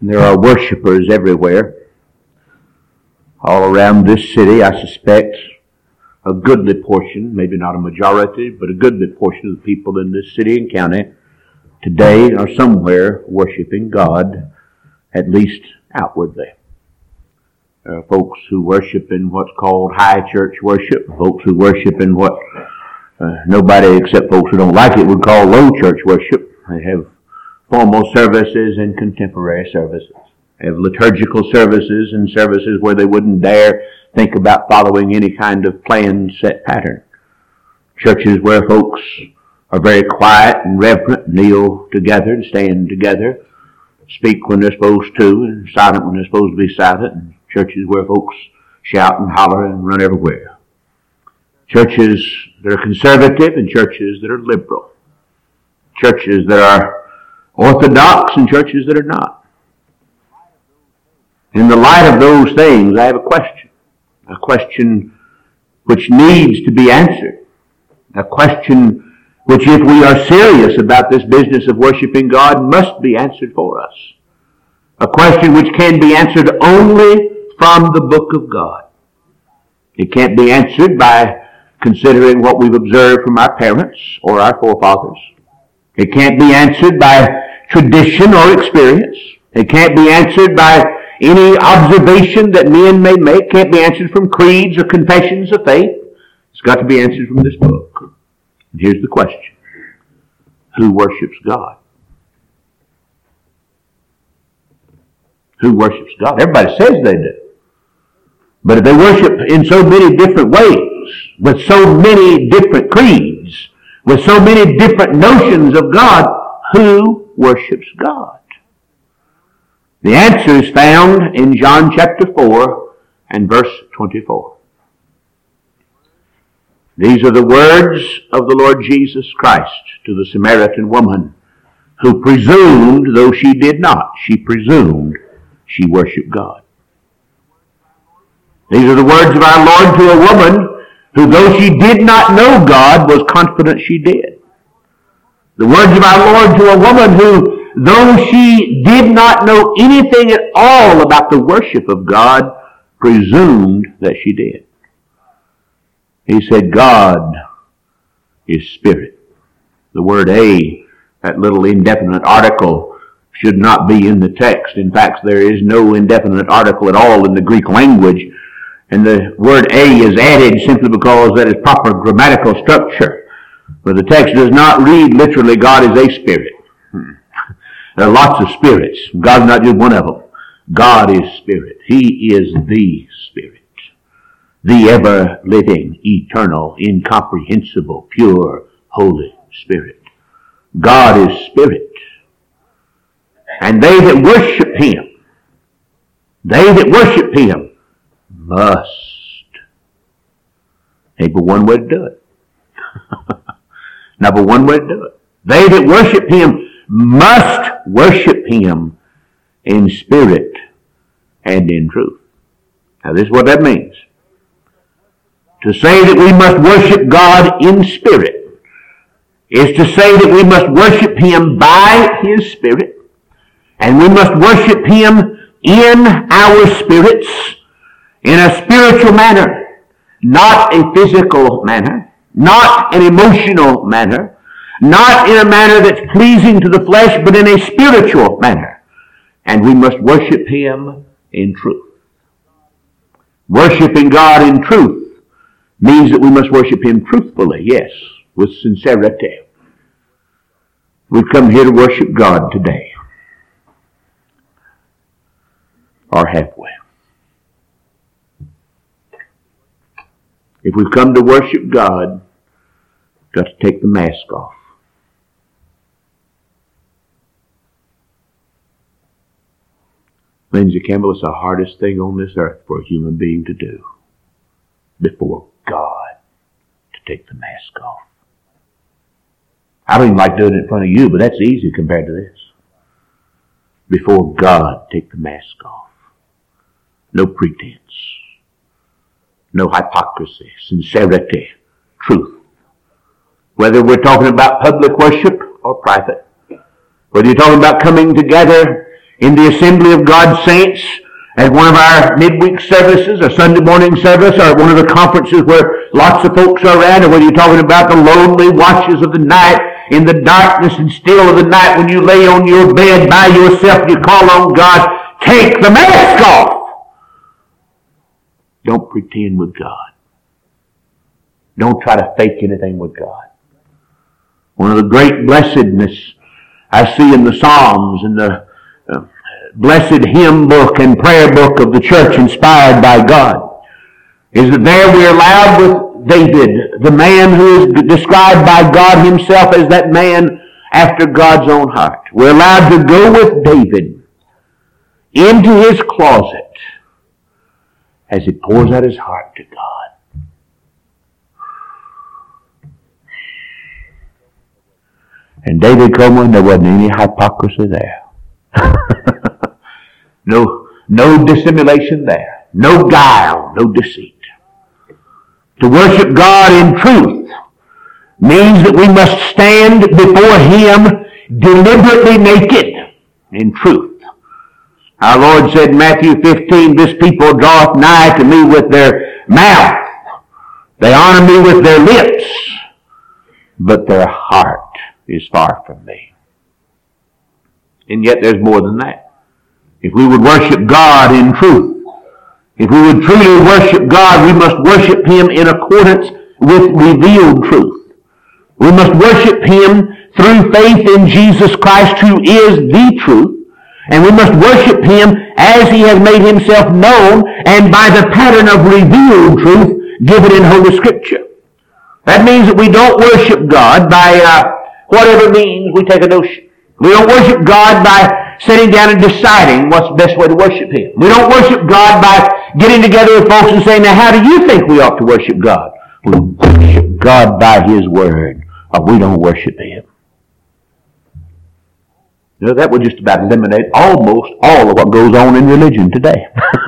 There are worshipers everywhere. All around this city, I suspect, a goodly portion, maybe not a majority, but a goodly portion of the people in this city and county today are somewhere worshiping God, at least outwardly. There are folks who worship in what's called high church worship, folks who worship in what nobody except folks who don't like it would call low church worship. They have formal services and contemporary services. They have liturgical services and services where they wouldn't dare think about following any kind of planned set pattern. Churches where folks are very quiet and reverent, kneel together and stand together, speak when they're supposed to and silent when they're supposed to be silent, and churches where folks shout and holler and run everywhere. Churches that are conservative and churches that are liberal. Churches that are orthodox and churches that are not. In the light of those things, I have a question which needs to be answered, a question which, if we are serious about this business of worshiping God, must be answered for us. A question which can be answered only from the book of God. It can't be answered by considering what we've observed from our parents or our forefathers. It can't be answered by tradition or experience. It can't be answered by any observation that men may make. It can't be answered from creeds or confessions of faith. It's got to be answered from this book. And here's the question. Who worships God? Who worships God? Everybody says they do. But if they worship in so many different ways, with so many different creeds, with so many different notions of God, who worships God? The answer is found in John chapter 4 and verse 24. These are the words of the Lord Jesus Christ to the Samaritan woman who presumed, though she did not, she presumed she worshiped God. These are the words of our Lord to a woman who, though she did not know God, was confident she did. The words of our Lord to a woman who, though she did not know anything at all about the worship of God, presumed that she did. He said, God is spirit. The word a, that little indefinite article, should not be in the text. In fact, there is no indefinite article at all in the Greek language. And the word a is added simply because that is proper grammatical structure. But the text does not read literally, God is a spirit. There are lots of spirits. God's not just one of them. God is spirit. He is the Spirit. The ever-living, eternal, incomprehensible, pure, Holy Spirit. God is spirit. And they that worship Him, must. Ain't but one way to do it. Not but one way to do it. They that worship Him must worship Him in spirit and in truth. Now this is what that means. To say that we must worship God in spirit is to say that we must worship Him by His Spirit, and we must worship Him in our spirits, in a spiritual manner, not a physical manner, not an emotional manner, not in a manner that's pleasing to the flesh, but in a spiritual manner. And we must worship Him in truth. Worshiping God in truth means that we must worship Him truthfully, yes, with sincerity. We've come here to worship God today. Or have we? If we've come to worship God, we've got to take the mask off. Lindsay Campbell, it's the hardest thing on this earth for a human being to do. Before God, to take the mask off. I don't even like doing it in front of you, but that's easy compared to this. Before God, take the mask off. No pretense. No hypocrisy. Sincerity. Truth. Whether we're talking about public worship or private. Whether you're talking about coming together in the assembly of God's saints, at one of our midweek services, or Sunday morning service, or one of the conferences where lots of folks are around, or whether you're talking about the lonely watches of the night, in the darkness and still of the night, when you lay on your bed by yourself, you call on God, take the mask off. Don't pretend with God. Don't try to fake anything with God. One of the great blessedness I see in the Psalms and the blessed hymn book and prayer book of the church inspired by God is that there we're allowed with David, the man who is described by God himself as that man after God's own heart. We're allowed to go with David into his closet as he pours out his heart to God. And David Coleman, there wasn't any hypocrisy there. No dissimulation there. No guile, no deceit. To worship God in truth means that we must stand before Him deliberately naked in truth. Our Lord said in Matthew 15, this people draweth nigh to me with their mouth. They honor me with their lips, but their heart is far from me. And yet there's more than that. If we would worship God in truth, if we would truly worship God, we must worship Him in accordance with revealed truth. We must worship Him through faith in Jesus Christ, who is the truth. And we must worship Him as He has made Himself known and by the pattern of revealed truth given in Holy Scripture. That means that we don't worship God by whatever means we take a notion. We don't worship God by sitting down and deciding what's the best way to worship Him. We don't worship God by getting together with folks and saying, now how do you think we ought to worship God? We worship God by His Word, or we don't worship Him. You know, that would just about eliminate almost all of what goes on in religion today.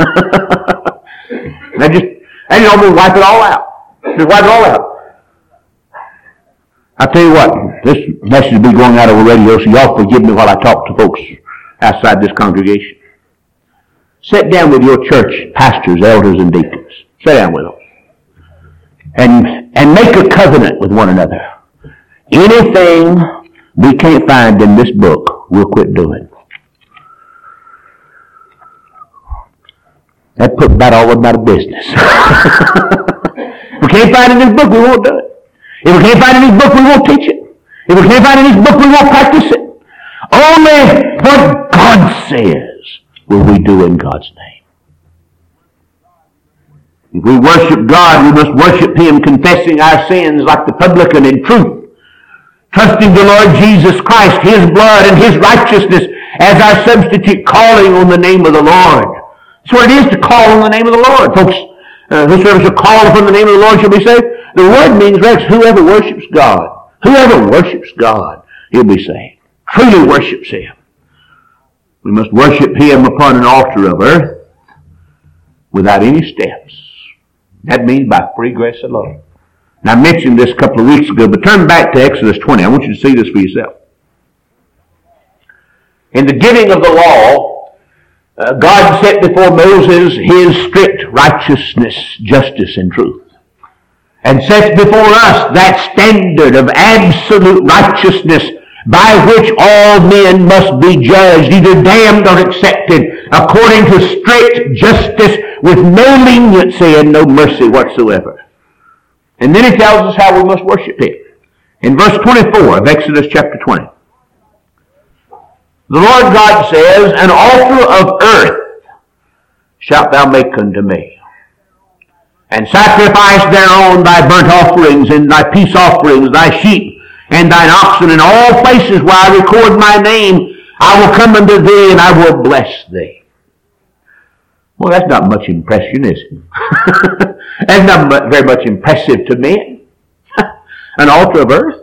That just almost wipe it all out. Just wipe it all out. I tell you what, this message will be going out over radio, so y'all forgive me while I talk to folks outside this congregation. Sit down with your church pastors, elders, and deacons. Sit down with them. And make a covenant with one another. Anything we can't find in this book, we'll quit doing. That put about all of them out of business. If we can't find it in this book, we won't do it. If we can't find it in this book, we won't teach it. If we can't find it in this book, we won't practice it. Only what God says will we do in God's name. If we worship God, we must worship Him confessing our sins like the publican in truth, trusting the Lord Jesus Christ, His blood and His righteousness as our substitute, calling on the name of the Lord. That's what it is to call on the name of the Lord. Folks, whosoever shall call upon the name of the Lord shall be saved. The word means, Rex, whoever worships God. Whoever worships God, he'll be saved. Truly worships Him. We must worship Him upon an altar of earth without any steps. That means by free grace alone. Now, I mentioned this a couple of weeks ago, but turn back to Exodus 20. I want you to see this for yourself. In the giving of the law, God set before Moses His strict righteousness, justice, and truth. And sets before us that standard of absolute righteousness by which all men must be judged, either damned or accepted, according to strict justice with no leniency and no mercy whatsoever. And then He tells us how we must worship Him. In verse 24 of Exodus chapter 20. The Lord God says, an altar of earth shalt thou make unto me, and sacrifice thereon thy burnt offerings and thy peace offerings, thy sheep and thine oxen, in all places where I record my name, I will come unto thee and I will bless thee. Well, that's not much impression, is it? That's not very much impressive to men. An altar of earth.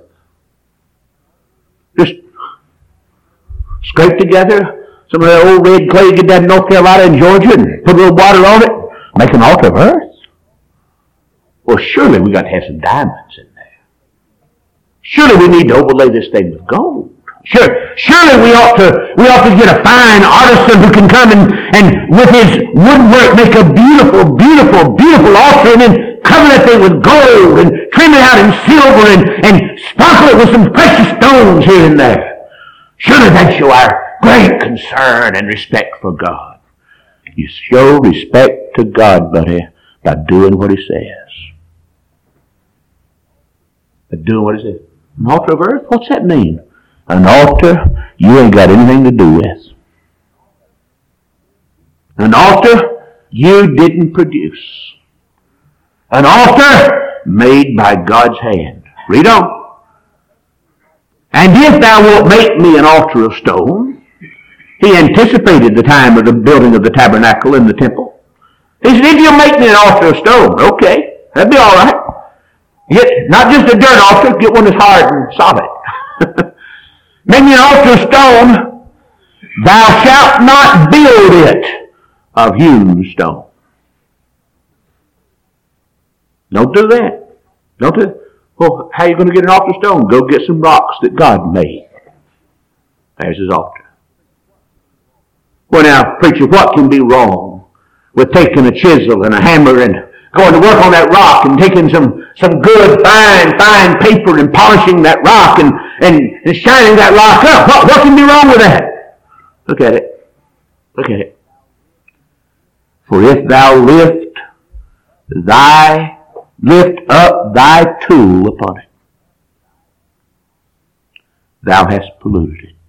Just scrape together some of that old red clay, get down in North Carolina and Georgia and put a little water on it, make an altar of earth. Well, surely we got to have some diamonds in there. Surely we need to overlay this thing with gold. Surely we ought to get a fine artisan who can come and with his woodwork make a beautiful, beautiful, beautiful altar and then cover that thing with gold and trim it out in silver and sparkle it with some precious stones here and there. Surely that show our great concern and respect for God. You show respect to God, buddy, by doing what He says. By doing what He says. An altar of earth? What's that mean? An altar you ain't got anything to do with. An altar you didn't produce. An altar made by God's hand. Read on. And if thou wilt make me an altar of stone, He anticipated the time of the building of the tabernacle and the temple. He said, if you'll make me an altar of stone, okay, that'd be all right. Get, not just a dirt altar, get one that's hard and solid. Make me an altar of stone, thou shalt not build it of hewn stone. Don't do that. Don't do that. Well, how are you going to get an altar of stone? Go get some rocks that God made. There's His altar. Well now, preacher, what can be wrong with taking a chisel and a hammer and going to work on that rock and taking some good, fine paper and polishing that rock and shining that rock up? What can be wrong with that? Look at it. Look at it. For if thou lift up thy tool upon it, thou hast polluted it.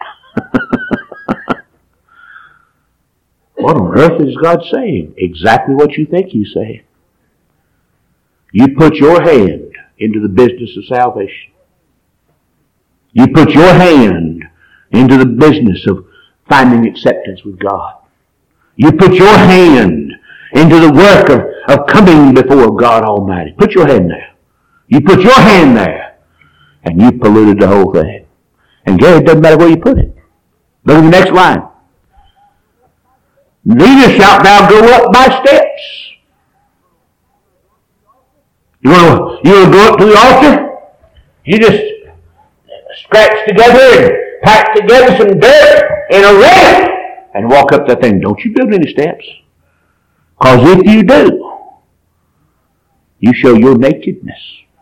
What on earth is God saying? Exactly what you think He's saying. You put your hand into the business of salvation. You put your hand into the business of finding acceptance with God. You put your hand into the work of coming before God Almighty. Put your hand there. You put your hand there, and you polluted the whole thing. And Gary, it doesn't matter where you put it. Look at the next line. Neither shalt thou go up by steps. You want to go up to the altar? You just scratch together and pack together some dirt and a rake and walk up that thing. Don't you build any steps. Because if you do, you show your nakedness.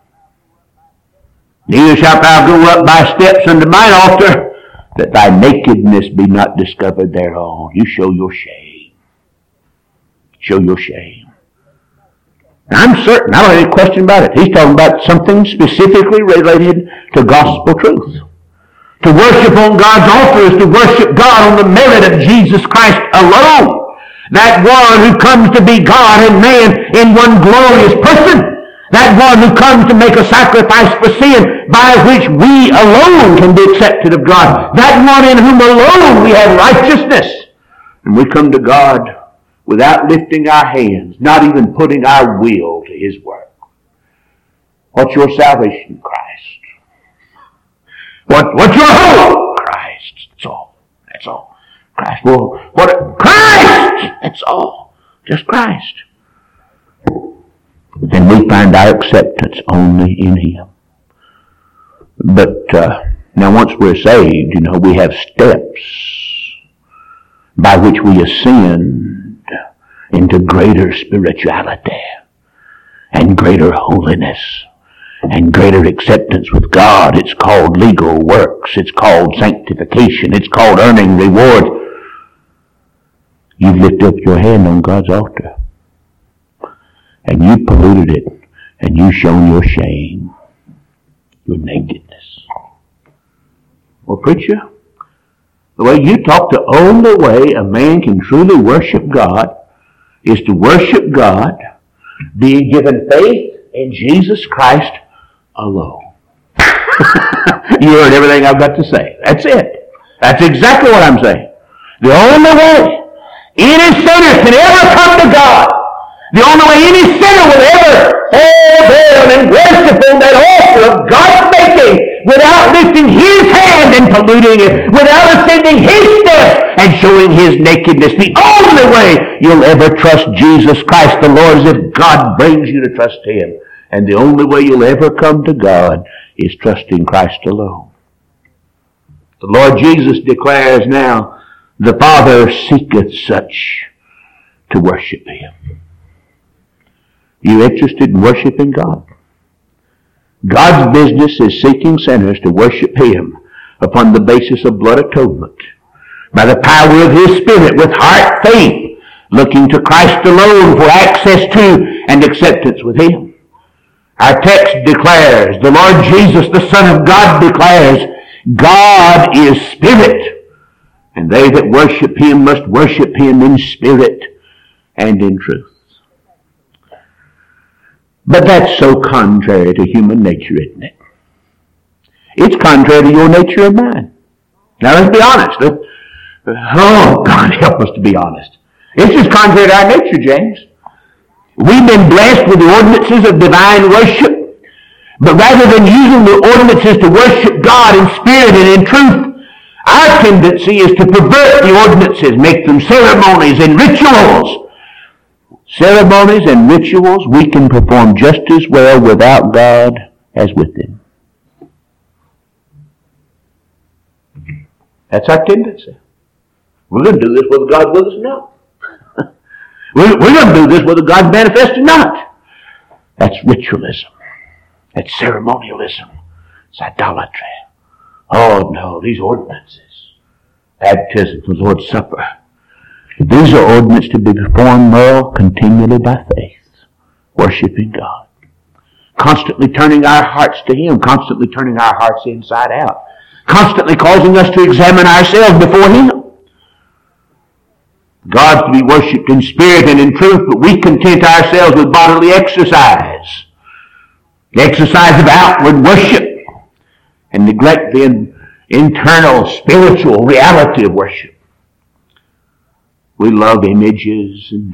Neither shalt thou go up by steps unto mine altar, that thy nakedness be not discovered thereon. You show your shame. Show your shame. Now, I'm certain, I don't have any question about it. He's talking about something specifically related to gospel truth. To worship on God's altar is to worship God on the merit of Jesus Christ alone. That one who comes to be God and man in one glorious person. That one who comes to make a sacrifice for sin by which we alone can be accepted of God. That one in whom alone we have righteousness. And we come to God without lifting our hands, not even putting our will to His work. What's your salvation? Christ. What's your hope? Christ. That's all. That's all. Christ. Well, what? Christ! That's all. Just Christ. And we find our acceptance only in Him. But now once we're saved, we have steps by which we ascend into greater spirituality and greater holiness and greater acceptance with God. It's called legal works. It's called sanctification. It's called earning reward. You've lifted up your hand on God's altar and you polluted it and you've shown your shame, your nakedness. Well, preacher, the way you talk, the only way a man can truly worship God is to worship God, being given faith in Jesus Christ alone. You heard everything I've got to say. That's it. That's exactly what I'm saying. The only way any sinner can ever come to God, the only way any sinner will ever fall down and worship on that altar of God's making without lifting His hand and polluting it, without ascending His steps and showing His nakedness. The only way you'll ever trust Jesus Christ the Lord is if God brings you to trust Him. And the only way you'll ever come to God is trusting Christ alone. The Lord Jesus declares now, the Father seeketh such to worship Him. You interested in worshiping God? God's business is seeking sinners to worship Him upon the basis of blood atonement, by the power of His Spirit, with heart faith, looking to Christ alone for access to and acceptance with Him. Our text declares, the Lord Jesus, the Son of God, declares, God is Spirit, and they that worship Him must worship Him in spirit and in truth. But that's so contrary to human nature, isn't it? It's contrary to your nature and mine. Now let's be honest. Oh, God help us to be honest. It's just contrary to our nature, James. We've been blessed with the ordinances of divine worship, but rather than using the ordinances to worship God in spirit and in truth, our tendency is to pervert the ordinances, make them ceremonies and rituals. Ceremonies and rituals we can perform just as well without God as with Him. That's our tendency. We're going to do this whether God's with us or not. We're going to do this whether God's manifest or not. That's ritualism. That's ceremonialism. It's idolatry. Oh no, these ordinances. Baptism, the Lord's Supper. These are ordinances to be performed well continually by faith, worshiping God. Constantly turning our hearts to Him, constantly turning our hearts inside out, constantly causing us to examine ourselves before Him. God to be worshipped in spirit and in truth, but we content ourselves with bodily exercise. The exercise of outward worship, and neglect the internal spiritual reality of worship. We love images and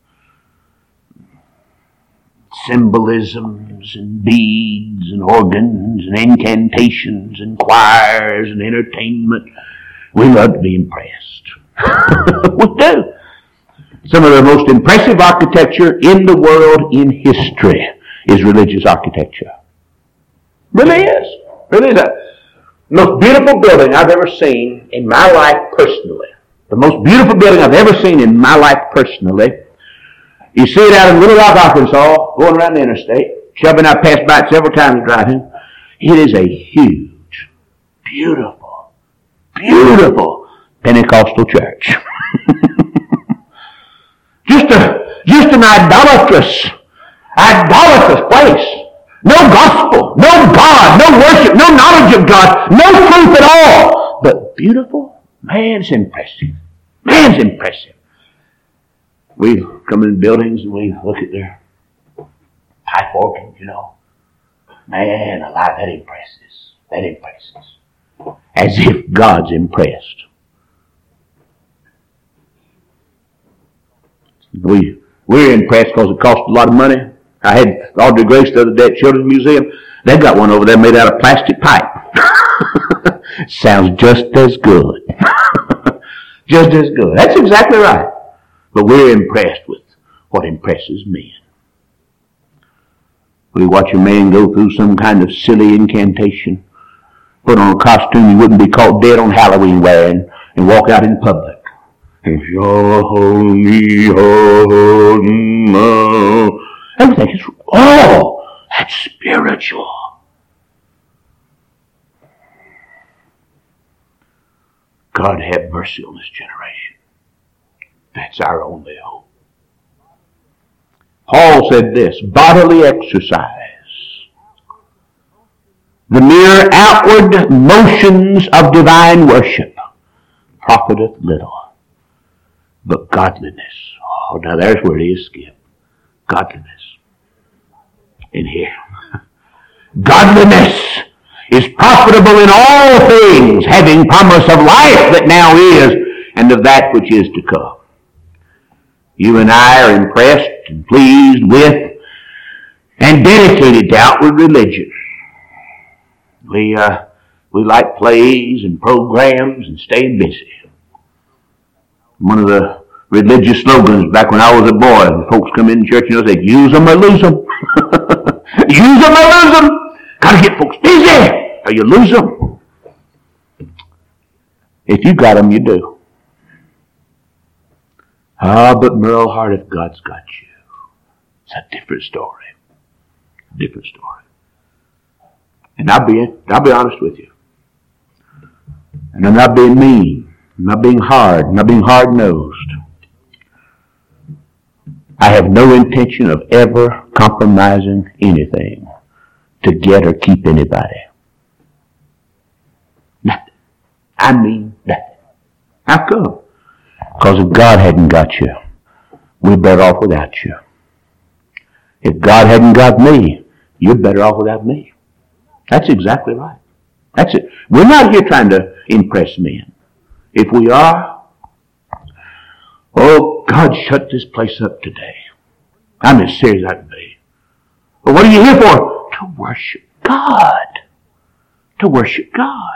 symbolisms and beads and organs and incantations and choirs and entertainment. We love to be impressed. We do. Some of the most impressive architecture in the world in history is religious architecture. Really is. Really is. The most beautiful building I've ever seen in my life personally. The most beautiful building I've ever seen in my life personally. You see it out in Little Rock, Arkansas, going around the interstate. Shelby and I passed by it several times driving. It is a huge, beautiful, beautiful Pentecostal church. just an idolatrous place. No gospel, no God, no worship, no knowledge of God, no truth at all. But beautiful, man's impressive. Man's impressive. We come in buildings and we look at their pipe organs, you know. Man alive, that impresses. That impresses. As if God's impressed. We're impressed because it costs a lot of money. I had Audrey Grace the other day at Children's Museum. They got one over there made out of plastic pipe. Sounds just as good. Just as good. That's exactly right. But we're impressed with what impresses men. We watch a man go through some kind of silly incantation, put on a costume you wouldn't be caught dead on Halloween wearing, and walk out in public. And everything is, that's spiritual. God have mercy on this generation. That's our only hope. Paul said this, bodily exercise, the mere outward motions of divine worship, profiteth little, but godliness. Oh, now there's where it is, Skip. Godliness. In here. Godliness is profitable in all things, having promise of life that now is, and of that which is to come. You and I are impressed and pleased with and dedicated to outward religion. We like plays and programs and staying busy. One of the religious slogans back when I was a boy, when folks come in church and they say, use them or lose them. Use them or lose them. Got to get folks busy or you lose them. If you got them, you do. But Merle Hart, if God's got you, it's a different story. Different story. And I'll be honest with you. And I'm not being mean. I'm not being hard. I'm not being hard-nosed. I have no intention of ever compromising anything to get or keep anybody. Nothing. I mean nothing. How come? Because if God hadn't got you, we're better off without you. If God hadn't got me, you're better off without me. That's exactly right. That's it. We're not here trying to impress men. If we are, oh, God, shut this place up today. I'm as serious as I can be. But what are you here for? To worship God. To worship God.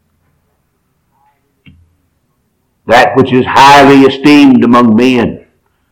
That which is highly esteemed among men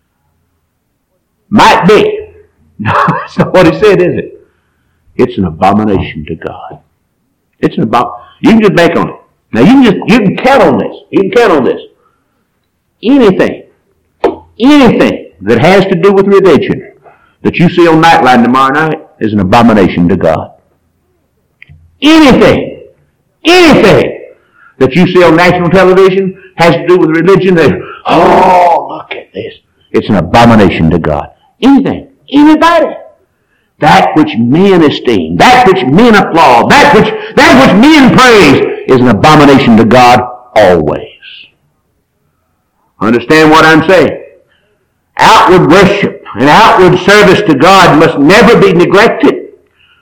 might be. No, that's not what he said, is it? It's an abomination to God. It's an abomination. You can just bank on it. Now you can count on this. You can count on this. Anything that has to do with religion that you see on Nightline tomorrow night is an abomination to God. Anything that you see on national television has to do with religion that, oh, look at this. It's an abomination to God. Anything, anybody. That which men esteem, that which men applaud, that which men praise is an abomination to God always. Understand what I'm saying? Outward worship and outward service to God must never be neglected.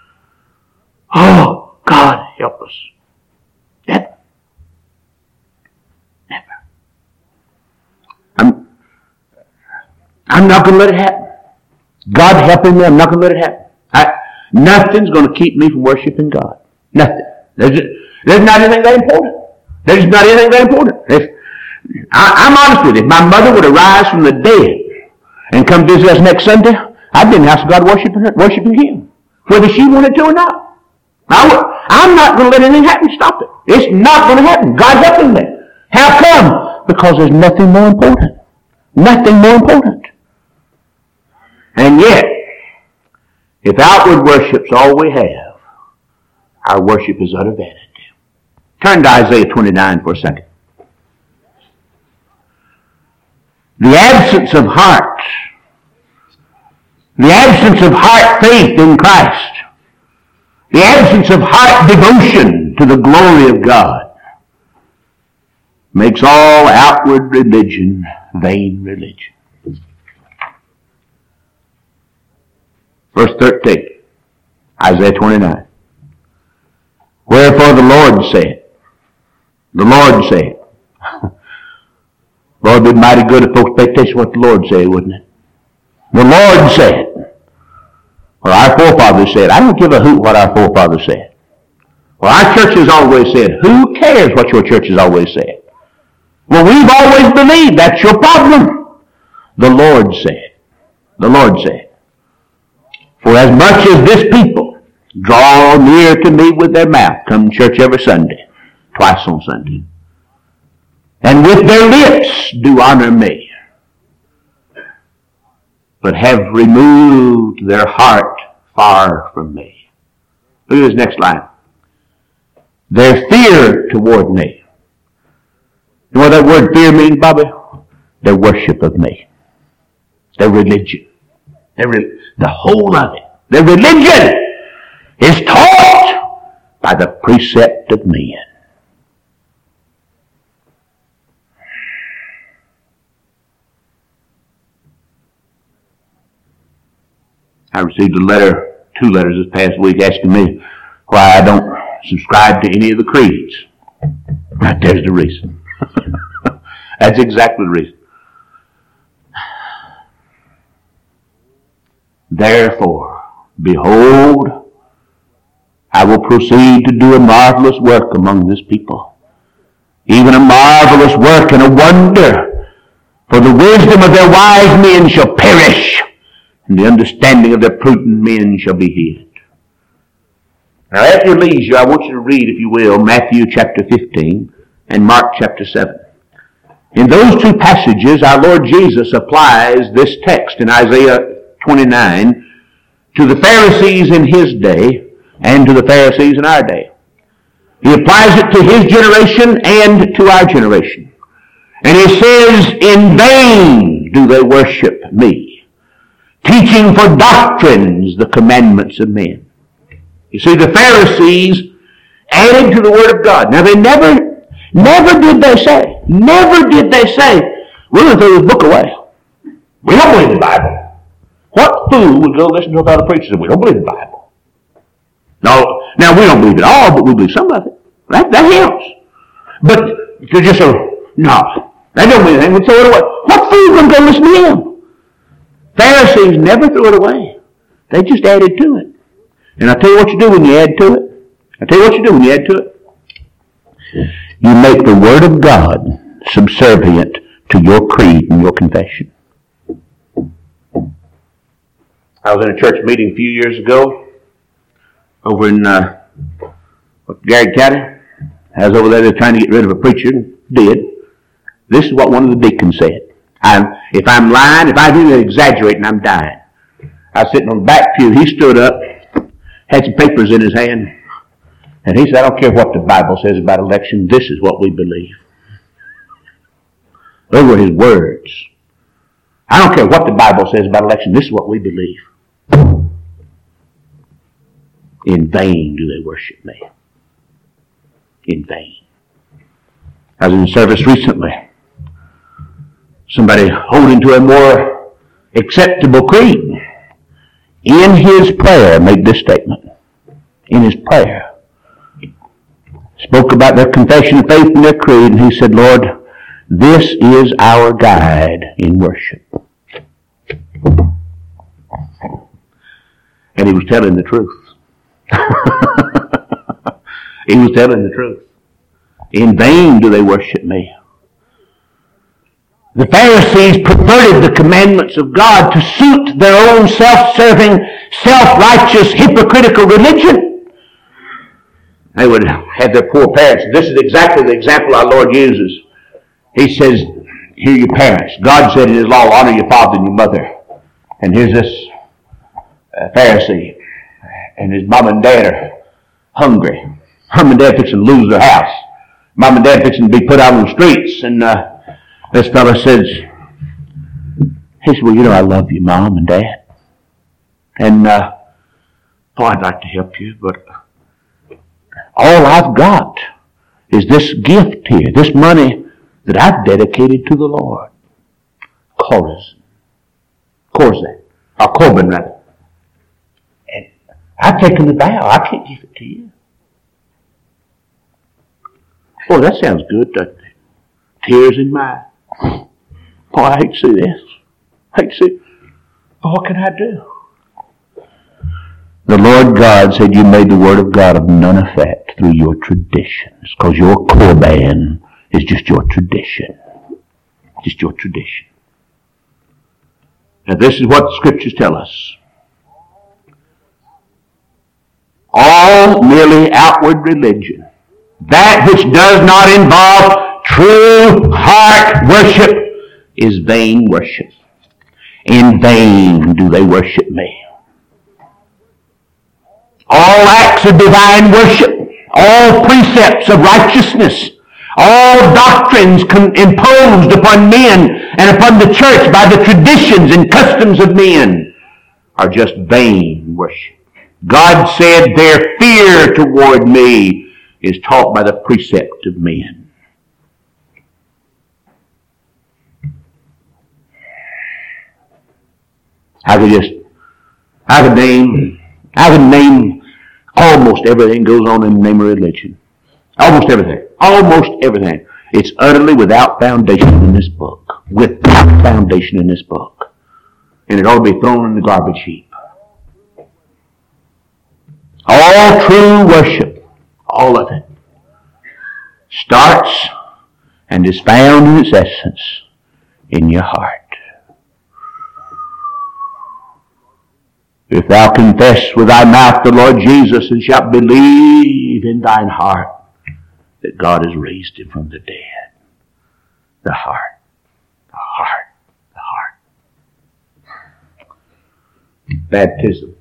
Oh, God help us. Never. I'm not going to let it happen. God helping me, I'm not going to let it happen. Nothing's going to keep me from worshiping God. Nothing. There's not anything that important. There's not anything that important. I'm honest with you. If my mother would arise from the dead and come visit us next Sunday, I'd be in the house of God worshiping Him, whether she wanted to or not. I'm not going to let anything happen to stop it. It's not going to happen. God helping me. How come? Because there's nothing more important. Nothing more important. And yet, if outward worship's all we have, our worship is utter vanity. Turn to Isaiah 29 for a second. The absence of heart faith in Christ, the absence of heart devotion to the glory of God makes all outward religion vain religion. Verse 13, Isaiah 29. Wherefore the Lord said, Lord, it'd be mighty good if folks pay attention to what the Lord said, wouldn't it? The Lord said, or our forefathers said. I don't give a hoot what our forefathers said. Well, our church has always said, who cares what your church has always said? Well, we've always believed that's your problem. The Lord said, for as much as this people draw near to me with their mouth, come to church every Sunday, twice on Sunday, and with their lips do honor me, but have removed their heart far from me. Look at this next line. Their fear toward me. You know what that word fear means, Bobby? Their worship of me. Their religion. The whole of it. Their religion is taught by the precept of men. I received two letters this past week asking me why I don't subscribe to any of the creeds. Right there's the reason. That's exactly the reason. Therefore, behold, I will proceed to do a marvelous work among this people, even a marvelous work and a wonder. For the wisdom of their wise men shall perish, and the understanding of their prudent men shall be hid. Now, at your leisure, I want you to read, if you will, Matthew chapter 15 and Mark chapter 7. In those two passages, our Lord Jesus applies this text in Isaiah 29 to the Pharisees in His day and to the Pharisees in our day. He applies it to His generation and to our generation. And He says, in vain do they worship me, teaching for doctrines the commandments of men. You see, the Pharisees added to the Word of God. Now, they never did they say, we're going to throw this book away. We don't believe the Bible. What fool would go listen to other preachers and we don't believe the Bible? No, now we don't believe it all, but we believe some of it. That helps. But to just say, no, that don't mean anything. We throw it away. What fool is going to go listen to him? Pharisees never threw it away. They just added to it. And I'll tell you what you do when you add to it. You make the Word of God subservient to your creed and your confession. I was in a church meeting a few years ago over in Garrett County. I was over there, they were trying to get rid of a preacher, did. This is what one of the deacons said. If I'm lying, if I do exaggerating, I'm dying. I was sitting on the back pew. He stood up, had some papers in his hand, and he said, I don't care what the Bible says about election, this is what we believe. Those were his words. I don't care what the Bible says about election, this is what we believe. In vain do they worship me. In vain. I was in service recently. Somebody holding to a more acceptable creed, in his prayer made this statement. In his prayer. Spoke about their confession of faith and their creed, and he said, Lord, this is our guide in worship. And he was telling the truth. He was telling the truth. In vain do they worship me. The Pharisees perverted the commandments of God to suit their own self-serving, self-righteous, hypocritical religion. They would have their poor parents. This is exactly the example our Lord uses. He says, here are your parents. God said in His law, honor your father and your mother. And here's this Pharisee. And his mom and dad are hungry. Mom and dad fixing to lose their house. Mom and dad fixing to be put out on the streets. And this fellow says, he said, well, you know, I love you, Mom and Dad. And, I'd like to help you, but all I've got is this gift here, this money that I've dedicated to the Lord. Corbin, rather. And I've taken the vow. I can't give it to you. Boy, that sounds good, doesn't it? Tears in my eyes. Boy, I hate to see this. But what can I do? The Lord God said you made the Word of God of none effect through your traditions, because your Corban is just your tradition. Just your tradition. Now this is what the Scriptures tell us. All merely outward religion, that which does not involve true heart worship, is vain worship. In vain do they worship me. All acts of divine worship, all precepts of righteousness, all doctrines imposed upon men and upon the church by the traditions and customs of men are just vain worship. God said their fear toward me is taught by the precept of men. I could name almost everything goes on in the name of religion. Almost everything. It's utterly without foundation in this book. Without foundation in this book. And it ought to be thrown in the garbage heap. All true worship, all of it, starts and is found in its essence in your heart. If thou confess with thy mouth the Lord Jesus and shalt believe in thine heart that that God has raised him from the dead. The heart. The heart. The heart. Baptism.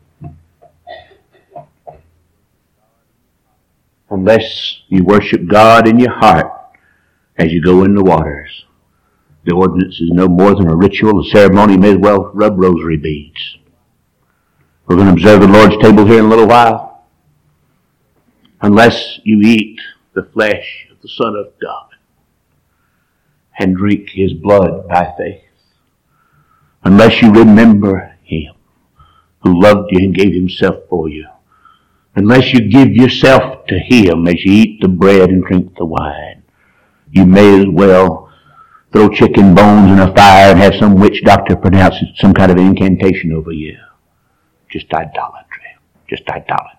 Unless you worship God in your heart as you go in the waters, the ordinance is no more than a ritual, a ceremony. You may as well rub rosary beads. We're going to observe the Lord's table here in a little while. Unless you eat the flesh of the Son of God and drink his blood by faith. Unless you remember him who loved you and gave himself for you. Unless you give yourself to him as you eat the bread and drink the wine. You may as well throw chicken bones in a fire and have some witch doctor pronounce some kind of incantation over you. Just idolatry. Just idolatry.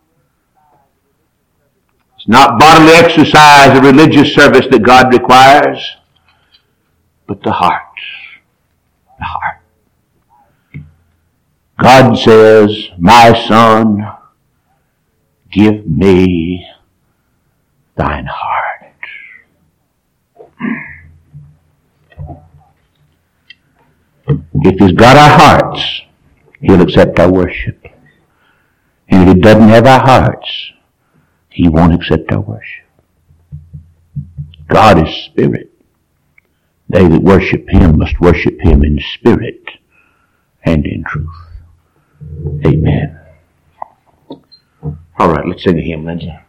It's not bodily exercise or religious service that God requires, but the heart. The heart. God says, my son, give me thine heart. If he's got our hearts, he'll accept our worship. And if he doesn't have our hearts, he won't accept our worship. God is spirit. They that worship him must worship him in spirit and in truth. Amen. All right, let's sing a hymn, Lindsay.